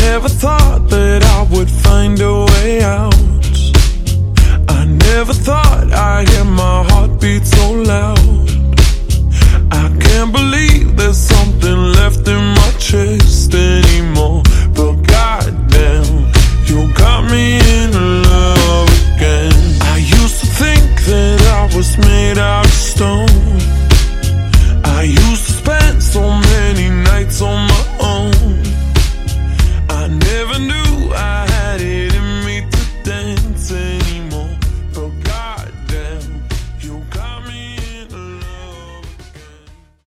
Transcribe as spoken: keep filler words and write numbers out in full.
never thought that I would find a way out. I never thought I'd hear my heart beat so loud.